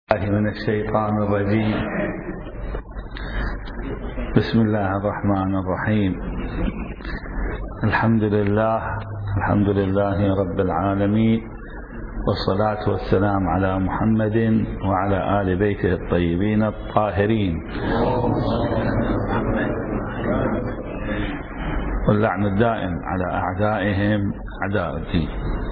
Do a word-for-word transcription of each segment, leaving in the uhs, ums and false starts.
من الشيطان الرجيم. بسم الله الرحمن الرحيم. الحمد لله الحمد لله رب العالمين، والصلاة والسلام على محمد وعلى آل بيته الطيبين الطاهرين، واللعن الدائم على أعدائهم أعداء الدين.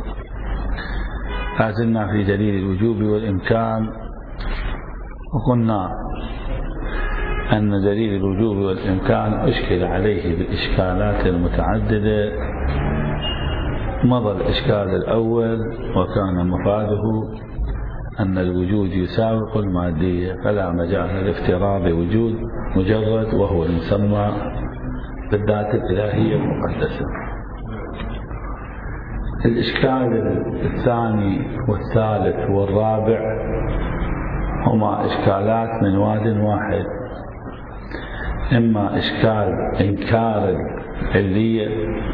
لازلنا في دليل الوجوب والإمكان، وقلنا أن دليل الوجوب والإمكان أشكل عليه بالإشكالات المتعددة. مضى الإشكال الأول وكان مفاده أن الوجود يساوق المادية، فلا مجال لافتراض وجود مجرد وهو المسمى بالذات الإلهية المقدسة. الإشكال الثاني والثالث والرابع هما إشكالات من واد واحد، إما إشكال إنكار العلية،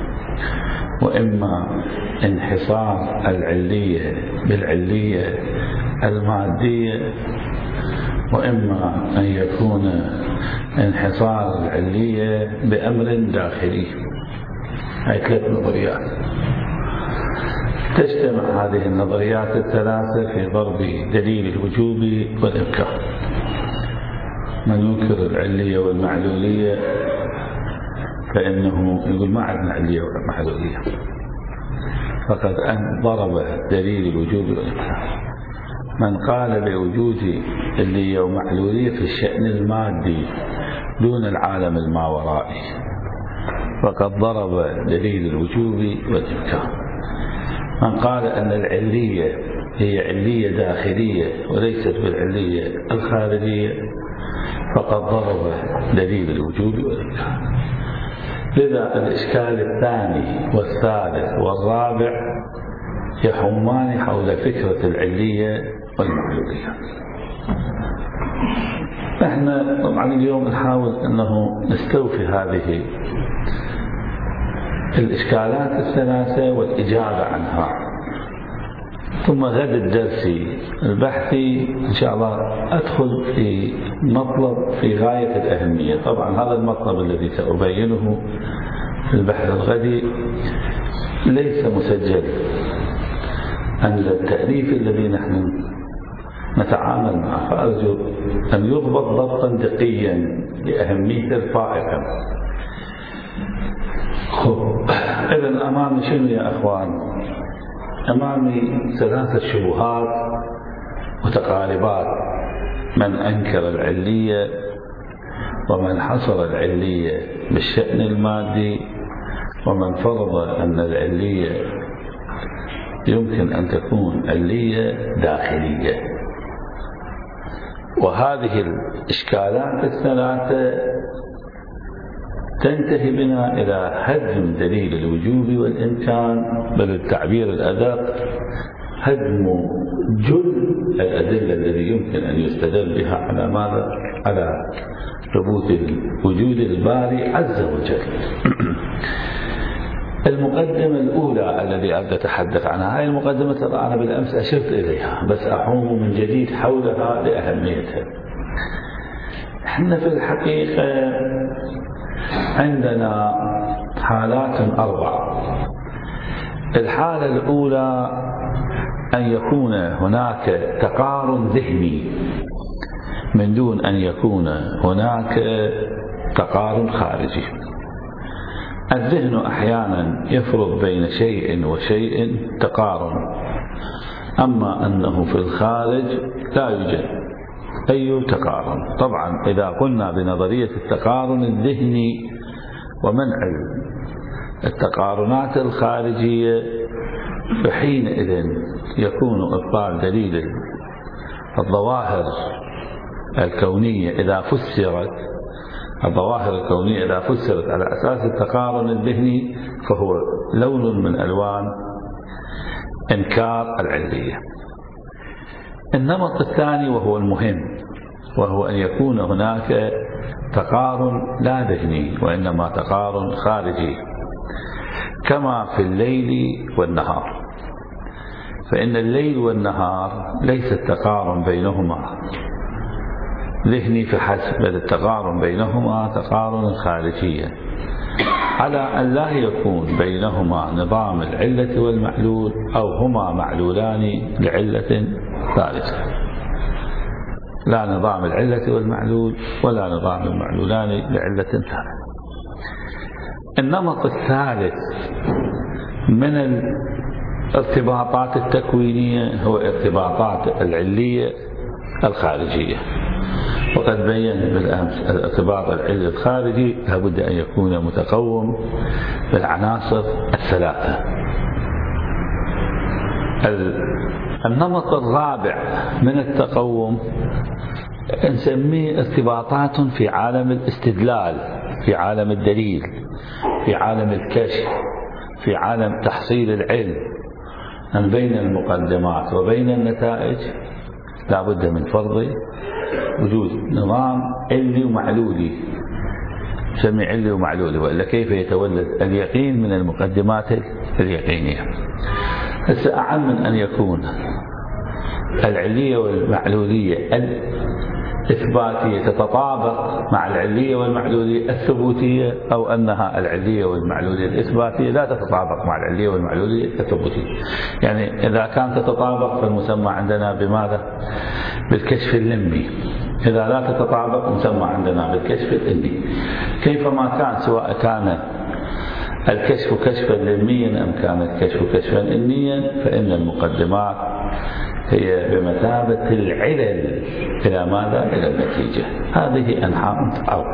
وإما انحصار العلية بالعلية المادية، وإما أن يكون انحصار العلية بأمر داخلي. هاي ثلاث نظريات. تجتمع هذه النظريات الثلاثة في ضرب دليل الوجوب والإمكان. من ينكر العلية والمعلولية فإنه يقول ما عندنا علية ولا معلولية، فقد ضرب دليل الوجوب والإمكان. من قال بوجود علية ومعلولية في الشأن المادي دون العالم الماورائي فقد ضرب دليل الوجوب والإمكان. من قال أن العلية هي علية داخلية وليست بالعلية الخارجية فقد ضرب دليل الوجوب والإمكان. لذا الإشكال الثاني والثالث والرابع يحومان حول فكرة العلية والمعلولية. نحن طبعا اليوم نحاول أنه نستوفي هذه الإشكالات الثلاثة والإجابة عنها، ثم غد الدرسي البحثي إن شاء الله أدخل في مطلب في غاية الأهمية. طبعا هذا المطلب الذي سأبينه في البحث الغدي ليس مسجل عند التأليف الذي نحن نتعامل معه، فأرجو أن يضبط ضبطا دقيا لأهميته الفائقة. إذن أمامي شنو يا أخوان؟ أمامي ثلاثة شبهات متقاربات: من أنكر العلية، ومن حصر العلية بالشأن المادي، ومن فرض أن العلية يمكن أن تكون علية داخلية. وهذه الإشكالات الثلاثة تنتهي بنا إلى هدم دليل الوجوب والإمكان، بل التعبير الأدق هدم جل الأدلة الذي يمكن أن يستدل بها على ماذا؟ على ثبوت وجود الباري عز وجل. المقدمة الأولى الذي أبدأ أتحدث عنها، هذه المقدمة ترى أنا بالأمس أشرت إليها بس أحوم من جديد حولها لأهميتها. احنا في الحقيقة عندنا حالات أربع. الحالة الأولى أن يكون هناك تقارن ذهني من دون أن يكون هناك تقارن خارجي. الذهن أحيانا يفرض بين شيء وشيء تقارن، أما أنه في الخارج لا يوجد أي تقارن. طبعا إذا قلنا بنظرية التقارن الذهني ومنع التقارنات الخارجية، فحينئذ يكون إبطال دليل الظواهر الكونية إذا فسرت الظواهر الكونية إذا فسرت على أساس التقارن الذهني فهو لون من ألوان إنكار العلية. النمط الثاني وهو المهم، وهو أن يكون هناك تقارن لا ذهني وإنما تقارن خارجي، كما في الليل والنهار. فإن الليل والنهار ليس التقارن بينهما ذهني فحسب، بل التقارن بينهما تقارن خارجيا، على أن لا يكون بينهما نظام العلة والمعلول أو هما معلولان لعلة ثالثة. لا نظام العلة والمعلول ولا نظام المعلولان لعلة ثالثة. النمط الثالث من الارتباطات التكوينية هو ارتباطات العلية الخارجية، وقد بين بالأمس الارتباط العلي الخارجي لابد أن يكون متقوم بالعناصر الثلاثة. النمط الرابع من التقوم نسميه ارتباطات في عالم الاستدلال، في عالم الدليل، في عالم الكشف، في عالم تحصيل العلم. أن بين المقدمات وبين النتائج لا بد من فرض وجود نظام علي ومعلولي، نسميه علي ومعلولي، وإلا كيف يتولد اليقين من المقدمات اليقينية؟ هسه أعم من أن يكون العلية والمعلولية الإثباتية تتطابق مع العلية والمعلولية الثبوتية، أو أنها العلية والمعلولية الإثباتية لا تتطابق مع العلية والمعلولية الثبوتية. يعني إذا كانت تتطابق فالمسمى عندنا بماذا؟ بالكشف اللمي. إذا لا تتطابق مسمى عندنا بالكشف الإلمي. كيفما كان، سواء كان الكشف كشفا لميا أم كان الكشف كشفا إلميا، فإن المقدمات هي بمثابة العلل إلى ماذا؟ إلى النتيجة. هذه أنحاء متعارضة.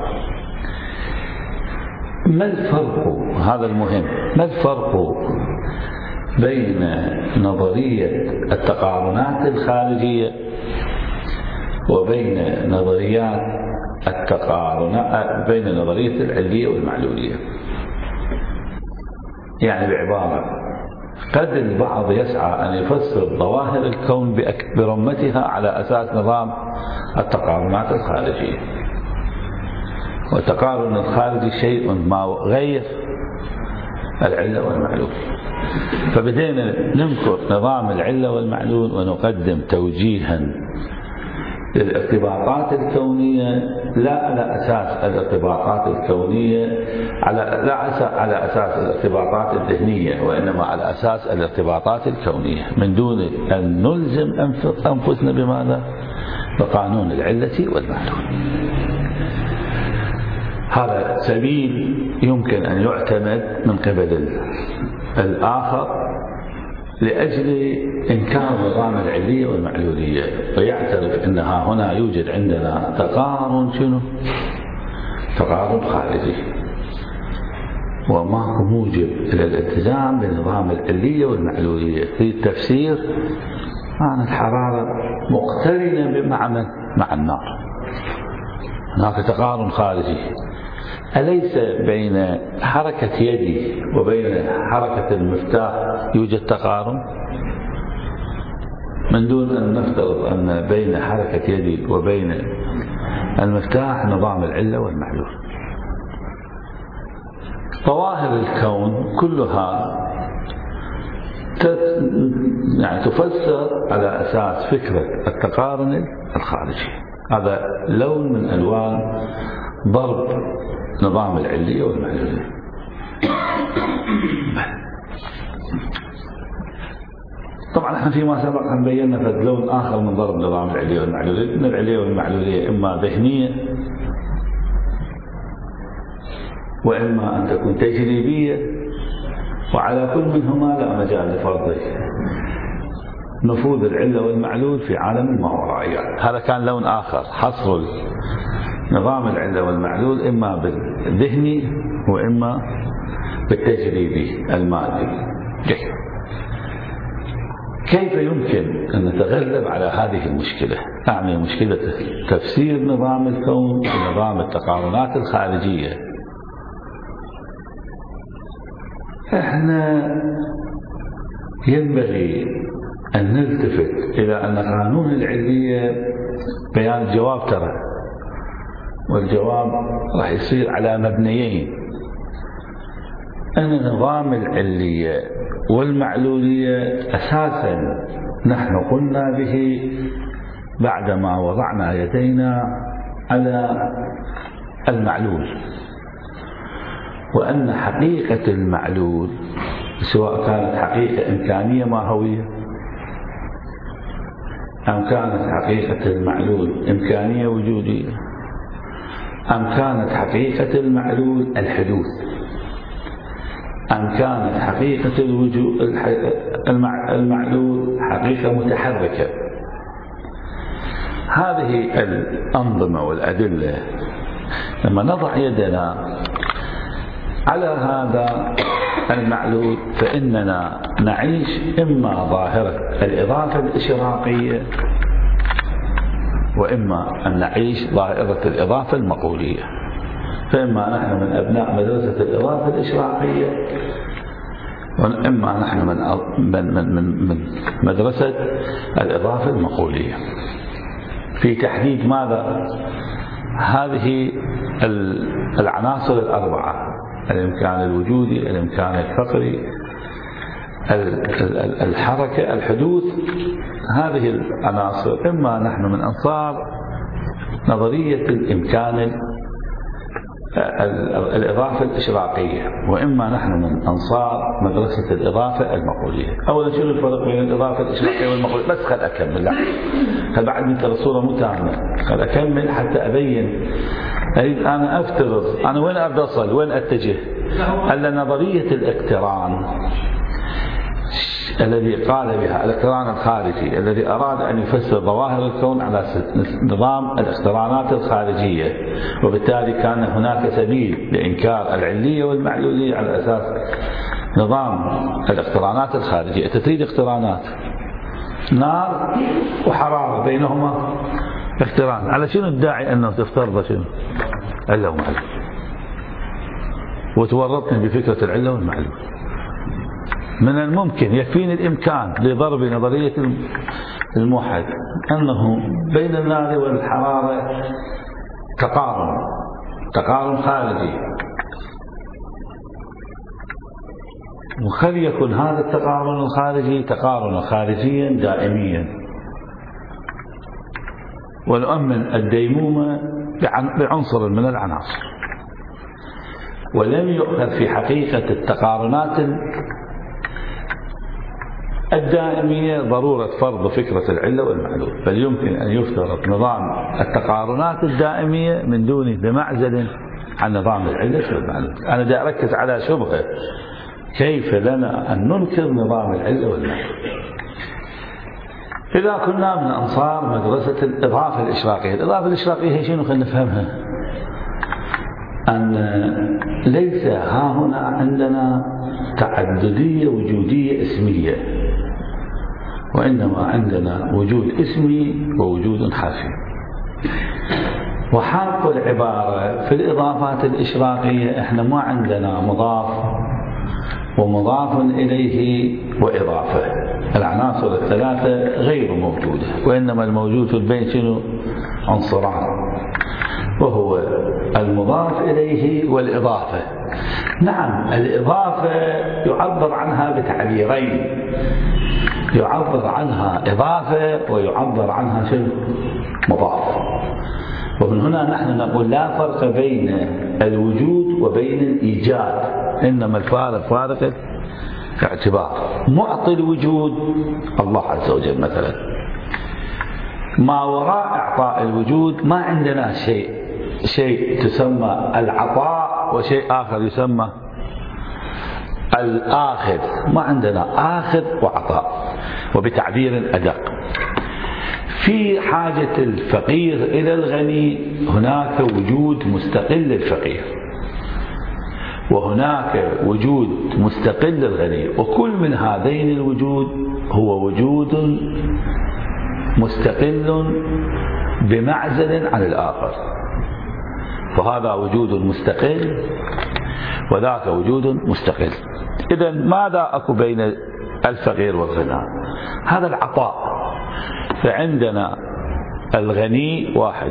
ما الفرق؟ هذا المهم. ما الفرق بين نظرية التقارنات الخارجية وبين نظريات التقارنات، بين نظرية العلية والمعلولية؟ يعني بعبارة، قد البعض يسعى أن يفسر ظواهر الكون برمتها على أساس نظام التقارنات الخارجية، والتقارن الخارجي شيء ما غير العلة والمعلول. فبدينا ننكر نظام العلة والمعلول ونقدم توجيها للارتباطات الكونية، لا على أساس الارتباطات الكونية على لا على أساس الارتباطات الذهنية، وإنما على أساس الارتباطات الكونية، من دون أن نلزم أنفسنا بماذا؟ بقانون العلة والمعلول. هذا سبيل يمكن أن يعتمد من قبل الآخر لأجل إنكار نظام العلية والمعلولية، ويعترف أنها هنا يوجد عندنا تقارن شنو؟ تقارن خارجي، وماكو موجب إلى الالتزام بنظام العلية والمعلولية. في التفسير معنى الحرارة مقترنة بمعنى مع النار، هناك تقارن خارجي. أليس بين حركة يدي وبين حركة المفتاح يوجد تقارن؟ من دون أن نفترض أن بين حركة يدي وبين المفتاح نظام العلة والمعلول. ظواهر الكون كلها يعني تفسر على أساس فكرة التقارن الخارجي. هذا لون من ألوان ضرب نظام العلية والمعلولية. طبعا احنا فيما سبق ان بينا فد لون اخر من ضرب نظام العلية والمعلولية، ان العلية والمعلولية اما ذهنية واما ان تكون تجريبية، وعلى كل منهما لا مجال لفرض نفوذ العلة والمعلول في عالم الماورائيات. هذا كان لون آخر، حصر نظام العلة والمعلول إما بالذهني وإما بالتجريبي المادي. كيف يمكن أن نتغلب على هذه المشكلة؟ يعني مشكلة تفسير نظام الكون ونظام التقارنات الخارجية. احنا ينبغي أن نلتفت إلى أن قانون العلية بيان الجواب ترى، والجواب راح يصير على مبنيين. أن نظام العلية والمعلولية أساسا نحن قلنا به بعدما وضعنا يدينا على المعلول، وأن حقيقة المعلول سواء كانت حقيقة إمكانية ماهوية أم كانت حقيقة المعلول إمكانية وجودية أم كانت حقيقة المعلول الحدوث أم كانت حقيقة الوجود المعلول حقيقة متحركة، هذه الأنظمة والأدلة لما نضع يدنا على هذا المعلول فإننا نعيش إما ظاهرة الإضافة الإشراقية وإما أن نعيش ظاهرة الإضافة المقولية. فإما نحن من أبناء مدرسة الإضافة الإشراقية وإما نحن من من من من, من مدرسة الإضافة المقولية. في تحديد ماذا؟ هذه العناصر الأربعة: الإمكان الوجودي، الإمكان الفقري، الحركة، الحدوث. هذه العناصر إما نحن من أنصار نظرية الإمكان الإضافة الإشراقية وإما نحن من أنصار مدرسة الإضافة المقولية. أولا شنو الفرق بين الإضافة الإشراقية والمقولية؟ بس خل أكمل، لا خل بعد من ترى الصورة مو تامة، خل أكمل حتى أبين. أريد أنا أفترض أنا وين أبدأ أصل، وين أتجه؟ أن نظرية الاقتران الذي قال بها الاقتران الخارجي الذي أراد أن يفسر ظواهر الكون على نظام الاقترانات الخارجية، وبالتالي كان هناك سبيل لإنكار العلية والمعلولية على أساس نظام الاقترانات الخارجية. أنت تريد اقترانات نار وحرارة بينهما اقتران، على شنو الداعي أنه تفترض شنو؟ علة ومعلول، وتورطني بفكرة العلة والمعلول. من الممكن يكفيني الإمكان لضرب نظرية الموحد أنه بين النار والحرارة تقارن تقارن خارجي، وخل يكن هذا التقارن الخارجي تقارن خارجيا دائميا، ونؤمن الديمومة بعنصر من العناصر. ولم يؤخذ في حقيقة التقارنات الدائمية ضرورة فرض فكرة العلة والمعلول، بل يمكن أن يفترض نظام التقارنات الدائمية من دونه بمعزل عن نظام العلة والمعلول. أنا دا أركز على شبهة كيف لنا أن ننكر نظام العلة والمعلول. إذا كنا من أنصار مدرسة الإضافة الإشراقية، الإضافة الإشراقية هي شنو؟ خلينا نفهمها. أن ليس ها هنا عندنا تعددية وجودية اسمية، وإنما عندنا وجود اسمي ووجود حرفي. وحق العبارة في الإضافات الإشراقية إحنا ما عندنا مضاف ومضاف إليه وإضافة، العناصر الثلاثة غير موجودة، وإنما الموجود في البين شنو؟ عنصران، وهو المضاف إليه والإضافة. نعم الإضافة يعبر عنها بتعبيرين، يعبر عنها إضافة ويعبر عنها شنو؟ مضاف. ومن هنا نحن نقول لا فرق بين الوجود وبين الإيجاد، إنما الفارق فارق الاعتبار. معطي الوجود الله عز وجل مثلا، ما وراء إعطاء الوجود ما عندنا شيء شيء تسمى العطاء وشيء آخر يسمى الآخذ، ما عندنا آخذ وعطاء. وبتعبير أدق، في حاجة الفقير إلى الغني هناك وجود مستقل للفقير، وهناك وجود مستقل للغني، وكل من هذين الوجود هو وجود مستقل بمعزل عن الآخر، فهذا وجود مستقل وذاك وجود مستقل. إذا ماذا أكو بين الفقير والغنى؟ هذا العطاء. فعندنا الغني واحد،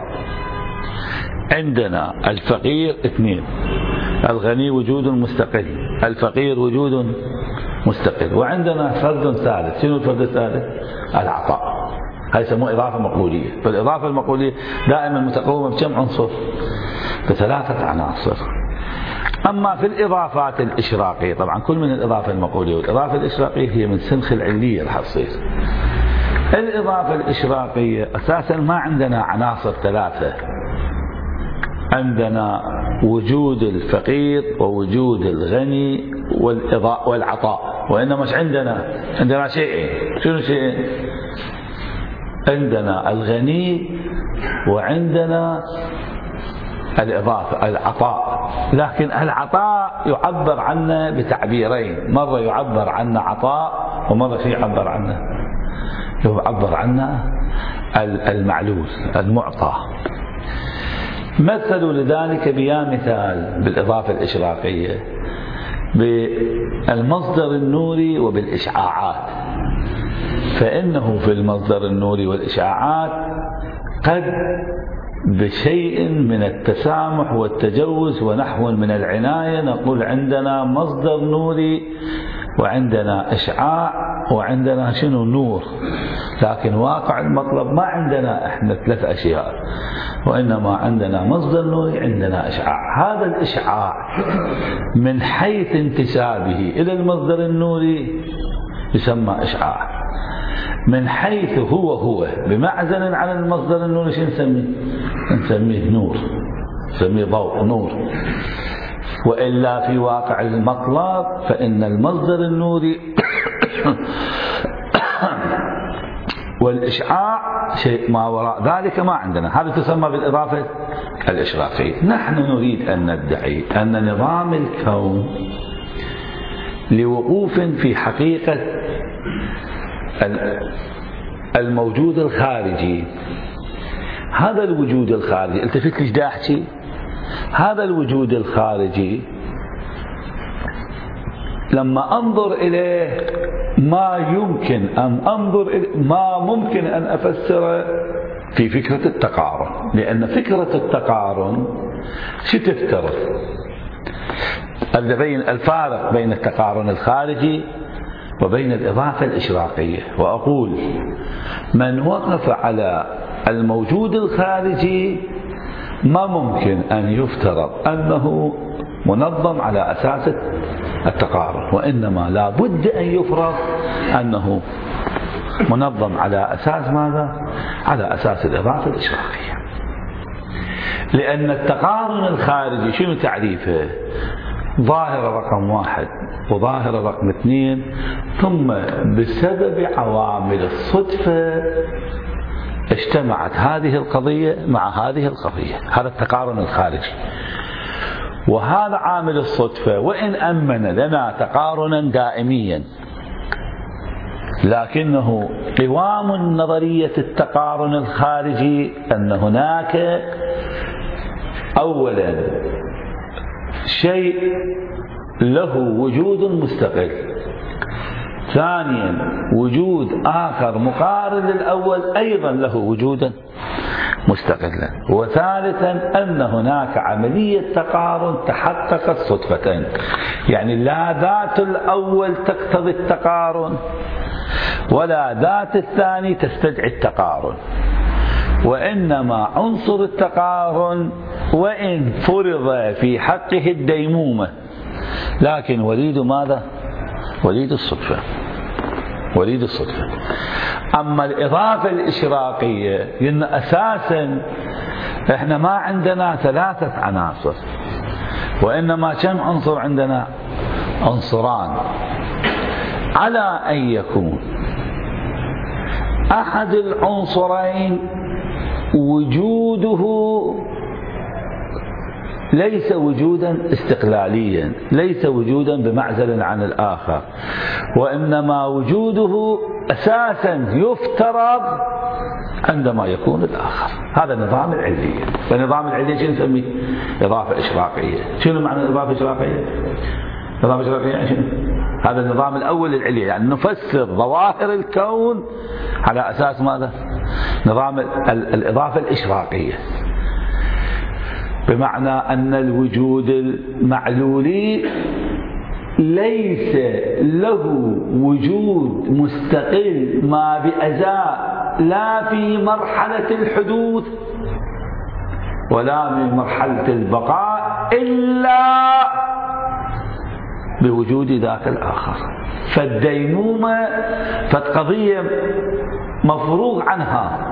عندنا الفقير اثنين، الغني وجود مستقل، الفقير وجود مستقل. وعندنا فرد ثالث. شنو الفرد الثالث؟ العطاء. هاي يسموه إضافة مقولية. فالإضافة المقولية دائما متقومة بكم عنصر؟ بثلاثة عناصر. أما في الإضافات الإشراقية، طبعا كل من الإضافة المقولية والإضافة الإشراقية هي من سنخ العلية اللي حتصير. الإضافة الإشراقية أساسا ما عندنا عناصر ثلاثة، عندنا وجود الفقير ووجود الغني والعطاء، وإنما مش عندنا عندنا شيئين. شنو شيئين؟ عندنا الغني وعندنا الإضافة العطاء. لكن العطاء يعبر عنه بتعبيرين، مرة يعبر عنه عطاء ومرة يعبر عنه يعبر عنه المعلول المعطى. مثلوا لذلك بيا مثال بالإضافة الإشراقية بالمصدر النوري وبالإشعاعات. فإنه في المصدر النوري والإشعاعات قد بشيء من التسامح والتجوز ونحو من العناية نقول عندنا مصدر نوري وعندنا إشعاع وعندنا شنو نور، لكن واقع المطلب ما عندنا احنا ثلاث أشياء، وإنما عندنا مصدر نوري عندنا إشعاع. هذا الإشعاع من حيث انتسابه إلى المصدر النوري يسمى إشعاع، من حيث هو هو بمعزل عن المصدر النوري شو نسميه؟ نسميه نور، نسميه ضوء نور. وإلا في واقع المطلب فإن المصدر النوري والإشعاع شيء ما وراء ذلك ما عندنا. هذا تسمى بالإضافة الإشراقية. نحن نريد أن ندعي أن نظام الكون لوقوف في حقيقة الموجود الخارجي. هذا الوجود الخارجي التفت ليش دا أحكي؟ هذا الوجود الخارجي لما أنظر إليه ما يمكن أن أنظر إليه ما ممكن أن أفسره في فكرة التقارن، لأن فكرة التقارن شو تفترض؟ بين الفارق بين التقارن الخارجي وبين الإضافة الإشراقية. وأقول من وقف على الموجود الخارجي ما ممكن أن يفترض أنه منظم على أساس التقارن، وإنما لا بد أن يفرض أنه منظم على أساس ماذا؟ على أساس الإضافة الإشراقية. لأن التقارن الخارجي شنو تعريفه؟ ظاهرة رقم واحد وظاهرة رقم اثنين، ثم بسبب عوامل الصدفة اجتمعت هذه القضية مع هذه القضية. هذا التقارن الخارجي. وهذا عامل الصدفة وإن أمن لنا تقارنا دائميا، لكنه قوام نظرية التقارن الخارجي أن هناك أولا شيء له وجود مستقل، ثانيا وجود آخر مقارن للأول أيضا له وجودا مستقلا، وثالثا أن هناك عملية تقارن تحققت صدفتين. يعني لا ذات الأول تقتضي التقارن ولا ذات الثاني تستدعي التقارن، وإنما عنصر التقارن وإن فرض في حقه الديمومة لكن وليد ماذا؟ وليد الصدفة، وليد الصدفة. أما الإضافة الإشراقية لأن أساسا إحنا ما عندنا ثلاثة عناصر، وإنما كم عنصر عندنا؟ عنصران، على أن يكون أحد العنصرين وجوده ليس وجودا استقلاليا، ليس وجودا بمعزل عن الآخر، وإنما وجوده أساسا يفترض عندما يكون الآخر. هذا نظام العلية. فنظام العلية شنو نسميه؟ إضافة إشراقية. شنو معنى الإضافة الإشراقية؟ الإضافة الإشراقية يعني شنو؟ هذا النظام الأول للعلية، يعني نفسر ظواهر الكون على أساس ماذا؟ نظام الإضافة الإشراقية، بمعنى أن الوجود المعلولي ليس له وجود مستقل ما بأزاء لا في مرحلة الحدوث ولا في مرحلة البقاء إلا بوجود ذاك الآخر. فالديمومة فالقضية مفروغ عنها،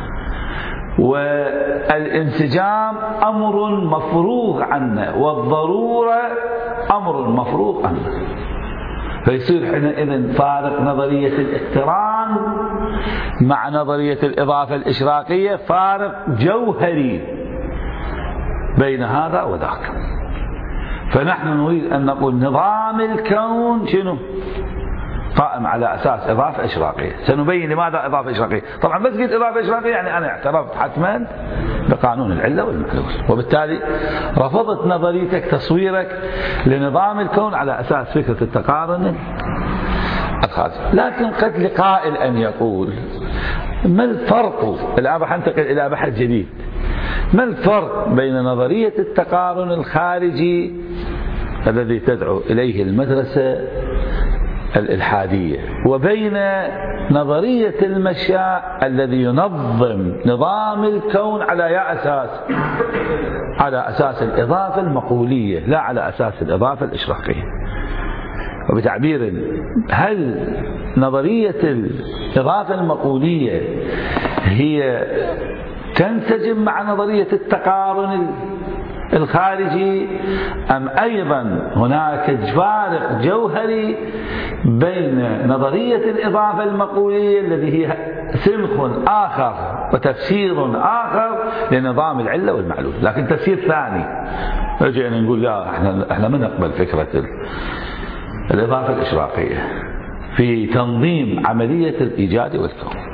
والانسجام أمر مفروغ عنه، والضرورة أمر مفروغ عنه. فيصير حينئذ فارق نظرية الاقتران مع نظرية الإضافة الإشراقية، فارق جوهري بين هذا وذاك. فنحن نريد أن نقول نظام الكون شنو؟ قائم على أساس إضافة إشراقية. سنبين لماذا إضافة إشراقية. طبعا بس قلت إضافة إشراقية يعني أنا اعترفت حتما بقانون العلة والمعلول، وبالتالي رفضت نظريتك تصويرك لنظام الكون على أساس فكرة التقارن الخارجي. لكن قد لقائل أن يقول ما الفرق، الآن راح أنتقل إلى بحث جديد، ما الفرق بين نظرية التقارن الخارجي الذي تدعو إليه المدرسة الإلحادية وبين نظرية المشاء الذي ينظم نظام الكون على أي أساس؟ على أساس الإضافة المقولية لا على أساس الإضافة الإشراقية. وبتعبير، هل نظرية الإضافة المقولية هي تنسجم مع نظرية التقارن الخارجي، أم أيضا هناك فارق جوهري بين نظرية الإضافة المقولية الذي هي سنخ آخر وتفسير آخر لنظام العلة والمعلول، لكن تفسير ثاني. رجعنا نقول لا، احنا احنا ما نقبل فكرة الإضافة الإشراقية في تنظيم عملية الإيجاد والكون.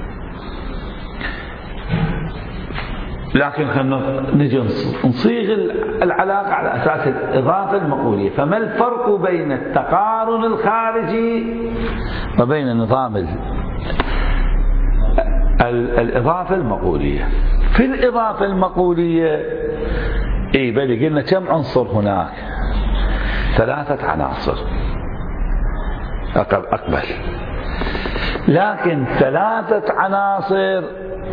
لكن خلينا نجي نصيغ العلاقة على أساس الإضافة المقولية. فما الفرق بين التقارن الخارجي وبين نظام الإضافة المقولية؟ في الإضافة المقولية إيه بل قلنا كم عنصر هناك؟ ثلاثة عناصر أقبل، لكن ثلاثة عناصر.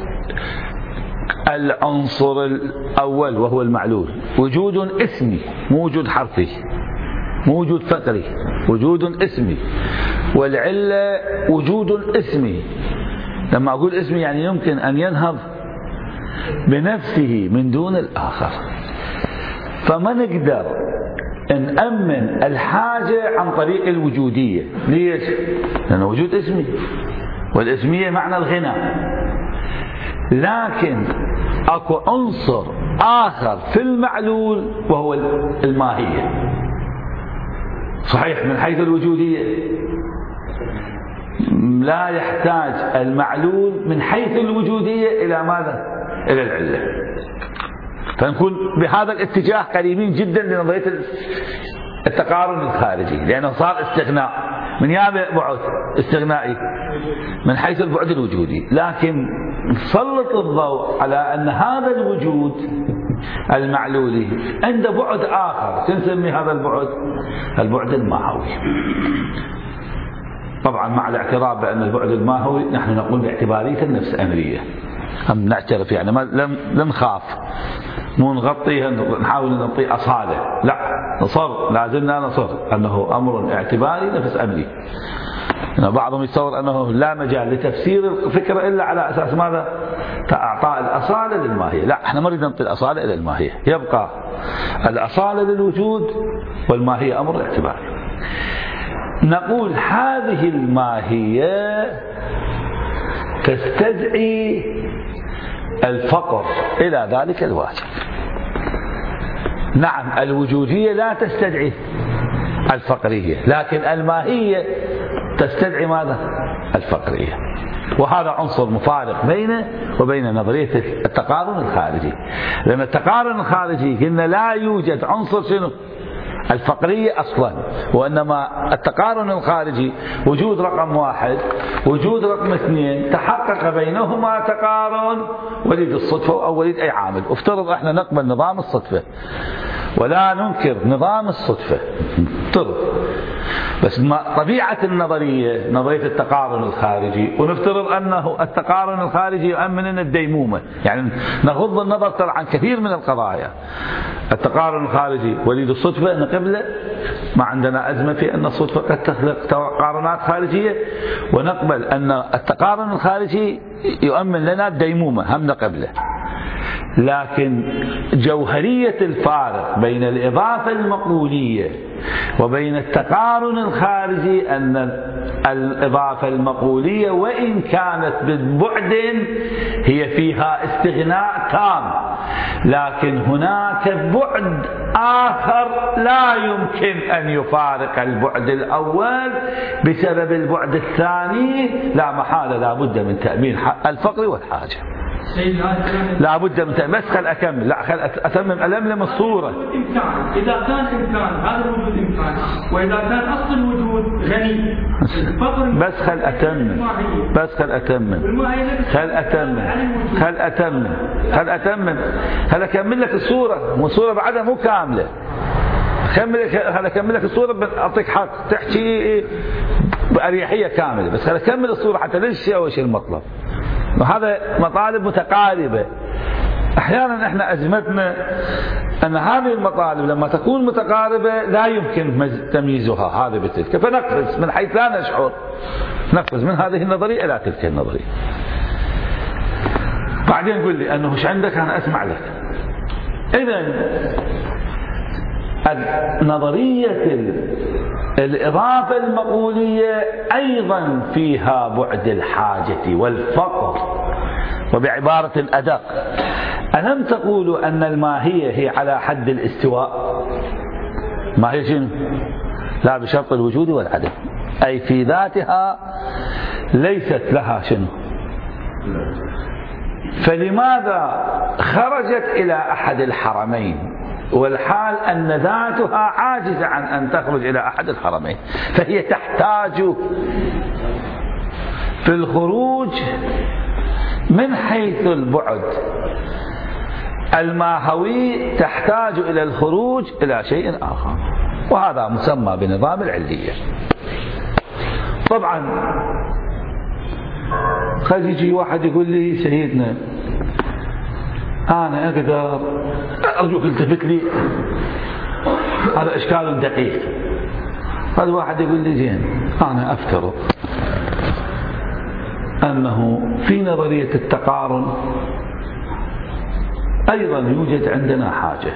العنصر الأول وهو المعلول وجود اسمي مو وجود حرفي، مو وجود فقري، وجود اسمي. والعلة وجود اسمي، لما أقول اسمي يعني يمكن أن ينهض بنفسه من دون الآخر. فما نقدر نأمن الحاجة عن طريق الوجودية. ليش؟ لأنه وجود اسمي، والاسمية معنى الغنى. لكن اكو عنصر آخر في المعلول وهو الماهية. صحيح من حيث الوجودية لا يحتاج المعلول من حيث الوجودية إلى ماذا؟ إلى العلة. فنكون بهذا الاتجاه قريبين جدا لنظرية التقارن الخارجي، لأنه صار استغناء من يابع بعد استغنائي من حيث البعد الوجودي. لكن نسلط الضوء على أن هذا الوجود المعلولي عنده بعد آخر. نسمي هذا البعد البعد الماهوي. طبعا مع الاعتراف بأن البعد الماهوي نحن نقول باعتبارية النفس أمرية، أم نعترف يعني ما لم لم نخاف، مو نغطيها نحاول نعطي أصالة، لا نصر، لازلنا نصر أنه أمر اعتباري نفس أمري. بعضهم يتصور أنه لا مجال لتفسير الفكرة إلا على أساس ماذا؟ إعطاء الأصالة للماهية. لا، احنا ما نريد نعطي الأصالة إلى الماهية، يبقى الأصالة للوجود والماهية أمر اعتباري. نقول هذه الماهية تستدعي الفقر إلى ذلك الواجب. نعم الوجودية لا تستدعي الفقرية، لكن الماهية تستدعي ماذا؟ الفقرية. وهذا عنصر مفارق بينه وبين نظرية التقارن الخارجي، لأن التقارن الخارجي قلنا لا يوجد عنصر شنو؟ الفقرية أصلا، وإنما التقارن الخارجي وجود رقم واحد وجود رقم اثنين تحقق بينهما تقارن وليد الصدفة أو وليد أي عامل. افترض احنا نقبل نظام الصدفة ولا ننكر نظام الصدفة طرق، بس طبيعة النظرية نظرية التقارن الخارجي، ونفترض أنه التقارن الخارجي يؤمن لنا الديمومة، يعني نغض النظر ترى عن كثير من القضايا. التقارن الخارجي وليد الصدفة نقبله، ما عندنا أزمة في أن الصدفة قد تخلق تقارنات خارجية، ونقبل أن التقارن الخارجي يؤمن لنا الديمومة هم نقبله. لكن جوهرية الفارق بين الإضافة المقولية وبين التقارن الخارجي أن الإضافة المقولية وإن كانت ببعد هي فيها استغناء تام، لكن هناك بعد آخر لا يمكن أن يفارق البعد الأول بسبب البعد الثاني، لا محالة لا بد من تأمين الفقر والحاجة. لا بد من تأمين. بس خل أكمل، لا خل أتمم ألملم الصورة. إذا كان إمكان هذا الوجود إمكان، وإذا كان أصل الوجود غني بس خل أتمم بس خل أتمم خل أتمم خل أتمم خل أتمم خل أكمل لك الصورة، والصورة بعدها مو كاملة. خل أكمل لك الصورة أعطيك حق تحكي بأريحية كاملة، بس خل أكمل الصورة حتى ليش وش المطلب. وهذا مطالب متقاربة. أحيانا إحنا أزمتنا أن هذه المطالب لما تكون متقاربة لا يمكن تمييزها هذه بتلك، فنقفز من حيث لا نشعر، نقفز من هذه النظرية إلى تلك النظرية. بعدين قل لي أنه إيش عندك أنا أسمع لك. إذن نظرية الإضافة المقولية أيضا فيها بعد الحاجة والفقر. وبعبارة الأدق، ألم تقولوا أن الماهية هي على حد الاستواء؟ ماهية شنو؟ لا بشرط الوجود والعدم، أي في ذاتها ليست لها شنو. فلماذا خرجت إلى أحد الحرمين والحال أن ذاتها عاجزة عن أن تخرج إلى أحد الحرمين؟ فهي تحتاج في الخروج من حيث البعد الماهوي، تحتاج إلى الخروج إلى شيء آخر، وهذا مسمى بنظام العلية. طبعا قد يجي واحد يقول لي سيدنا أنا أقدر، أرجوك التفت لي، هذا إشكال دقيق. هذا واحد يقول لي زين أنا أفترض أنه في نظرية التقارن أيضا يوجد عندنا حاجة.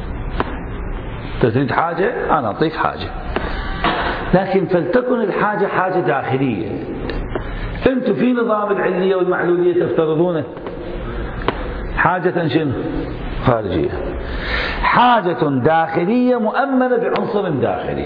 تريد حاجة أنا أعطيك حاجة، لكن فلتكن الحاجة حاجة داخلية. أنتم في نظام العلية والمعلولية تفترضونه حاجة شنو؟ خارجية. حاجة داخلية مؤمنة بعنصر داخلي.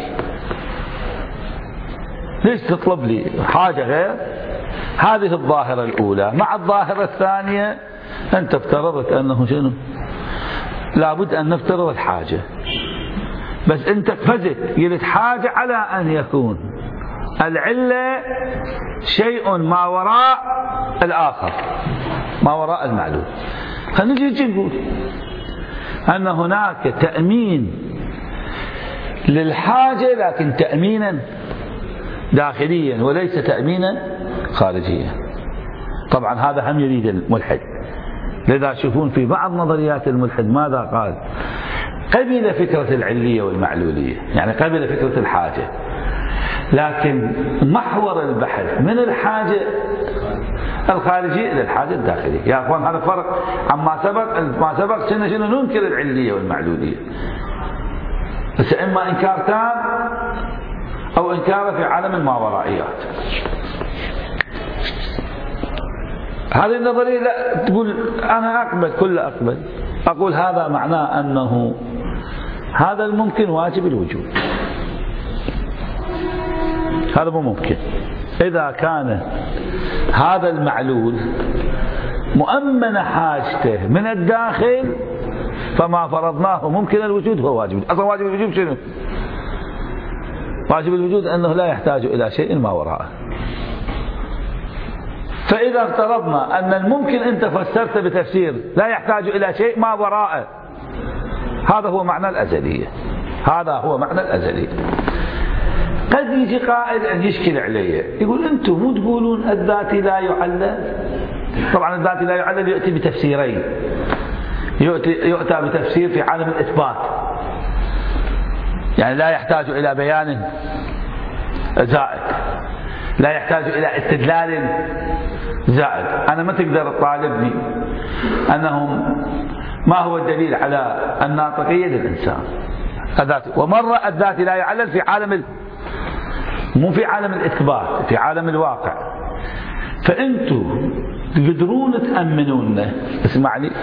ليش تطلب لي حاجة غير؟ هذه الظاهرة الأولى مع الظاهرة الثانية أنت افترضت أنه شنو؟ لابد أن نفترض الحاجة، بس أنت فزت قلت حاجة على أن يكون العلة شيء ما وراء الآخر، ما وراء المعلوم. خلينا نجي نقول أن هناك تأمين للحاجة، لكن تأمينا داخليا وليس تأمينا خارجيا. طبعا هذا هم يريد الملحد، لذا تشوفون في بعض نظريات الملحد ماذا قال؟ قبل فكرة العلية والمعلولية، يعني قبل فكرة الحاجة، لكن محور البحث من الحاجة الخارجية إلى الحاجة الداخلية. يا أخوان هذا فرق عما سبق. ما سبق كنا شنو ننكر العلية والمعلولية، بس إما إنكار تام أو إنكار في عالم الماورائيات. هذه النظرية لا تقول أنا أقبل كل أقبل، أقول هذا معناه أنه هذا الممكن واجب الوجود، هذا مو ممكن. إذا كان هذا المعلول مؤمن حاجته من الداخل فما فرضناه ممكن الوجود هو واجب. أصلا واجب الوجود شنو؟ واجب الوجود أنه لا يحتاج إلى شيء ما وراءه. فإذا افترضنا أن الممكن أنت فسرت بتفسير لا يحتاج إلى شيء ما وراءه، هذا هو معنى الأزلية، هذا هو معنى الأزلية. قد يجي قائل أن يشكل عليه يقول أنتم مو تقولون الذاتي لا يعلل؟ طبعا الذاتي لا يعلل يأتي بتفسيرين، يؤتي, يؤتى بتفسير في عالم الإثبات، يعني لا يحتاج إلى بيان زائد، لا يحتاج إلى استدلال زائد. أنا ما تقدر تطالبني أنهم ما هو الدليل على الناطقية للإنسان الذاتي، ومرة الذاتي لا يعلل في عالم ال... مو في عالم الإثبات، في عالم الواقع. فأنتم تقدرون تأمنون، اسمع لي،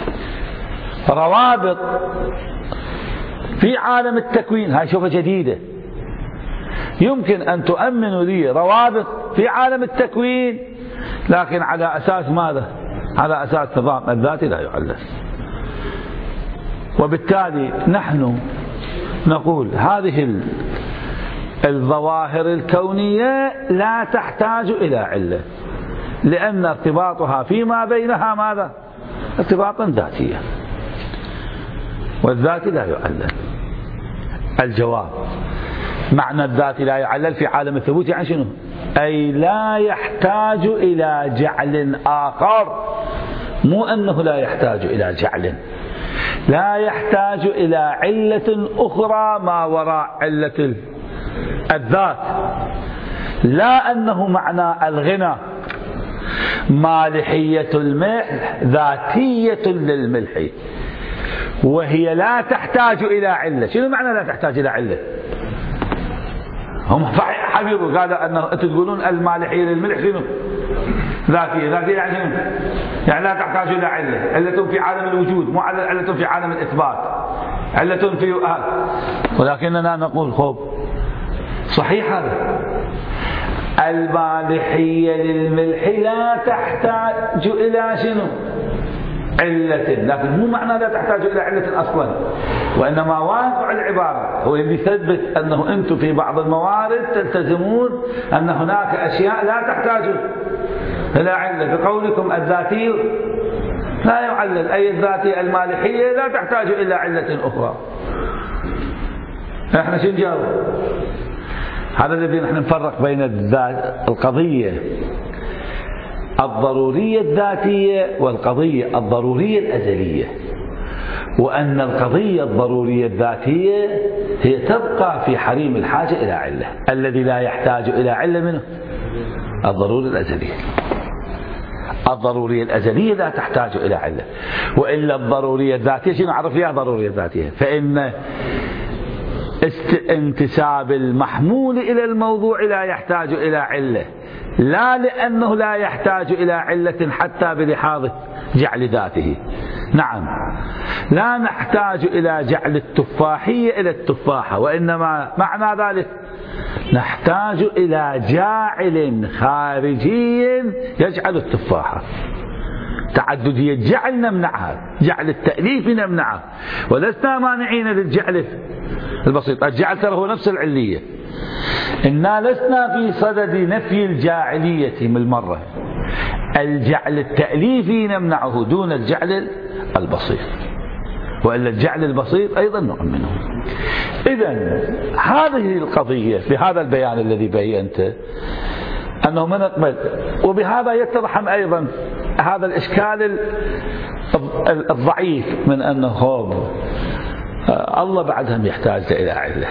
روابط في عالم التكوين، هاي شوفة جديدة، يمكن أن تؤمنوا لي روابط في عالم التكوين لكن على أساس ماذا؟ على أساس نظام الذاتي لا يعلل. وبالتالي نحن نقول هذه الظواهر الكونية لا تحتاج إلى علة، لأن ارتباطها فيما بينها ماذا؟ ارتباطا ذاتيا، والذات لا يعلل. الجواب: معنى الذات لا يعلل في عالم الثبوت يعني شنو؟ أي لا يحتاج إلى جعل آخر، مو أنه لا يحتاج إلى جعل، لا يحتاج إلى علة أخرى ما وراء علة الذات. لا أنه معنى الغنى مالحية الملح ذاتية للملح، وهي لا تحتاج إلى علة. شنو معنى لا تحتاج إلى علة؟ هم حبيبوا قالوا أنه أنتم تقولون المالحية للملح شنو؟ ذاتية. ذاتية يعني شنو؟ يعني لا تحتاج إلى علة، علة في عالم الوجود، مو علة في عالم الإثبات، علة في هذا. ولكننا نقول خب صحيح هذا، المالحية للملح لا تحتاج إلى شنو؟ علة، لكن مو معنى لا تحتاج إلى علة أصلا، وإنما واقع العبارة هو اللي يثبت أنه أنتم في بعض الموارد تلتزمون أن هناك أشياء لا تحتاج إلى علة. بقولكم الذاتي لا يعلل، أي الذاتي المالحية لا تحتاج إلى علة أخرى. احنا شو نجاوب؟ هذا الذي نحن نفرق بين القضية الضرورية الذاتية والقضية الضرورية الأزلية، وأن القضية الضرورية الذاتية هي تبقى في حريم الحاجة إلى علة. الذي لا يحتاج إلى علة منه الضرورة الأزلية. الضرورية الأزلية لا تحتاج إلى علة، وإلا الضرورية الذاتية شنو نعرف فيها ضرورية ذاتية؟ فإن انتساب المحمول إلى الموضوع لا يحتاج إلى علة، لا لأنه لا يحتاج إلى علة حتى بلحاظ جعل ذاته. نعم، لا نحتاج إلى جعل التفاحية إلى التفاحة، وإنما معنى ذلك نحتاج إلى جاعل خارجي يجعل التفاحة. تعددية الجعل نمنعها، جعل التأليف نمنعه، ولسنا مانعين للجعل البسيط. الجعل ترى هو نفس العلية، إنا لسنا في صدد نفي الجاعلية من المرة. الجعل التأليفي نمنعه دون الجعل البسيط، وإلا الجعل البسيط أيضا نؤمنه. إذن هذه القضية بهذا البيان الذي بينته أنه ما نقبل، وبهذا يتضح أيضا هذا الإشكال الضعيف من أنه خوض الله بعدهم يحتاج إلى علة.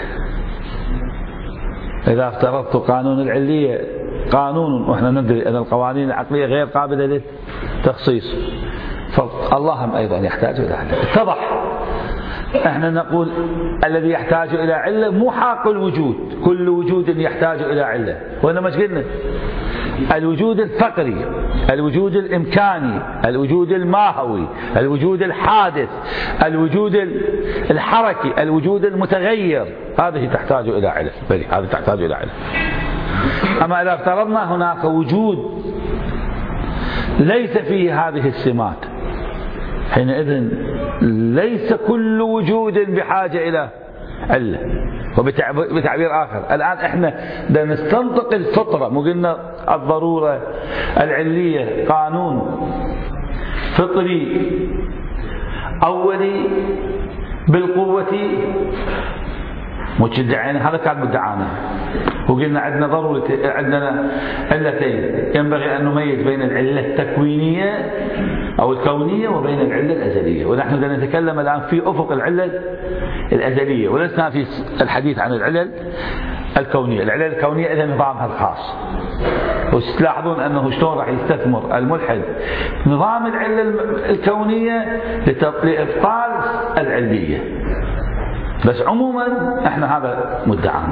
إذا افترضت قانون العلية قانون، وإحنا ندري أن القوانين العقلية غير قابلة للتخصيص، فالله أيضا يحتاج إلى علة. اتضح. احنا نقول الذي يحتاج إلى علة مو حاق الوجود، كل وجود يحتاج إلى علة، وإنما ايش قلنا؟ الوجود الفقري، الوجود الإمكاني، الوجود الماهوي، الوجود الحادث، الوجود الحركي، الوجود المتغير، هذه تحتاج إلى علة. بل هذه تحتاج إلى علة. أما إذا افترضنا هناك وجود ليس فيه هذه السمات، حينئذ ليس كل وجود بحاجة إلى علة. وبتعبير آخر، الآن إحنا نستنطق الفطرة، مو قلنا الضرورة العلية قانون فطري أولي بالقوة مدعين، هذا كان مدعانا. وقلنا عندنا ضرورة، عندنا علتين ينبغي أن نميز بين العلة التكوينية أو الكونية وبين العلة الأزلية، ونحن بدنا نتكلم الآن في أفق العلة الأزلية ولسنا في الحديث عن العلل الكونية. العلل الكونية لها نظامها الخاص، وتلاحظون أنه شلون راح يستثمر الملحد نظام العلة الكونية لإبطال العلية. بس عموما احنا هذا مدعانا.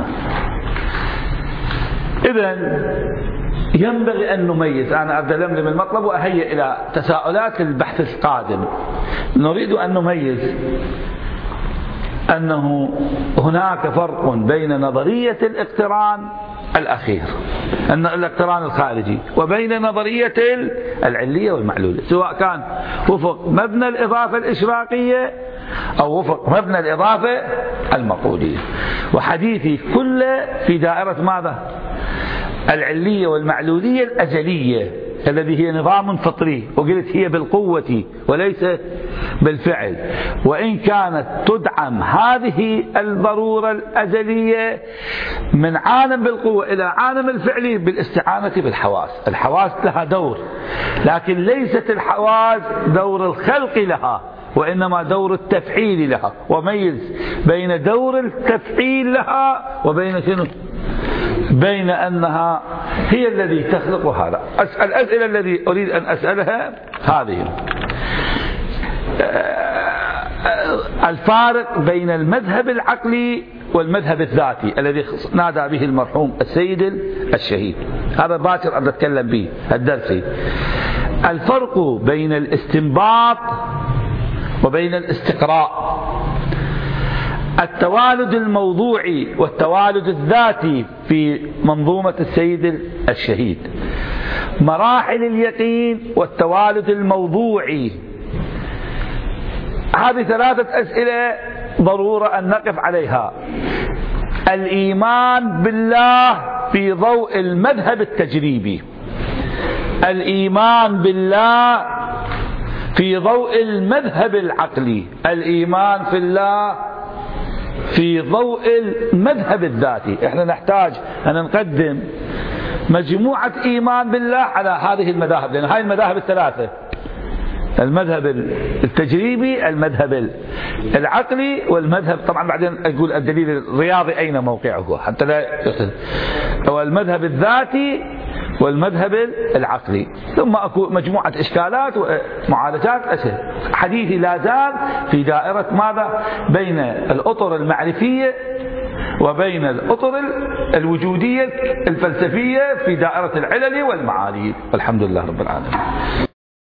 إذن ينبغي أن نميز. أنا أبدأ لملم المطلب وأهيئ إلى تساؤلات البحث القادم. نريد أن نميز أنه هناك فرق بين نظرية الاقتران الأخير، أن الاقتران الخارجي، وبين نظرية العلية والمعلولة، سواء كان وفق مبنى الإضافة الإشراقية أو وفق مبنى الإضافة المقولية. وحديثي كله في دائرة ماذا؟ العلية والمعلولية الأزلية الذي هي نظام فطري، وقلت هي بالقوة وليس بالفعل، وإن كانت تدعم هذه الضرورة الأزلية من عالم بالقوة إلى عالم الفعل بالاستعانة بالحواس. الحواس لها دور، لكن ليست الحواس دور الخلق لها، وإنما دور التفعيل لها. وميز بين دور التفعيل لها وبين شنو؟ بين أنها هي الذي تخلق هذا. الأسئلة التي أريد أن أسألها هذه: الفارق بين المذهب العقلي والمذهب الذاتي الذي نادى به المرحوم السيد الشهيد، هذا باكر أن أتكلم به الدرسي. الفرق بين الاستنباط وبين الاستقراء، التوالد الموضوعي والتوالد الذاتي في منظومة السيد الشهيد، مراحل اليقين والتوالد الموضوعي. هذه ثلاثة أسئلة ضرورة أن نقف عليها. الإيمان بالله في ضوء المذهب التجريبي، الإيمان بالله في ضوء المذهب العقلي، الإيمان في الله في ضوء المذهب الذاتي. احنا نحتاج أن نقدم مجموعة إيمان بالله على هذه المذاهب، لأن هذه المذاهب الثلاثة: المذهب التجريبي، المذهب العقلي، والمذهب طبعا بعدين أقول الدليل الرياضي أين موقعه حتى لا يحسن، والمذهب الذاتي والمذهب العقلي. ثم أكو مجموعة إشكالات ومعالجات أسهل. حديثي لا زال في دائرة ماذا؟ بين الأطر المعرفية وبين الأطر الوجودية الفلسفية في دائرة العلل والمعاني. والحمد لله رب العالمين.